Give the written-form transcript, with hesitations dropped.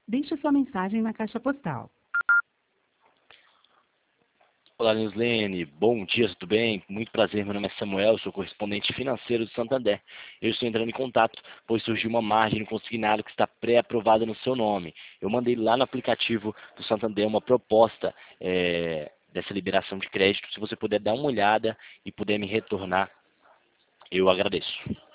Deixe sua mensagem na caixa postal. Olá, Nilslene. Bom dia, tudo bem? Muito prazer, meu nome é Samuel, sou correspondente financeiro do Santander. Eu estou entrando em contato, pois surgiu uma margem no consignado que está pré-aprovada no seu nome. Eu mandei lá no aplicativo do Santander uma proposta dessa liberação de crédito. Se você puder dar uma olhada e puder me retornar, eu agradeço.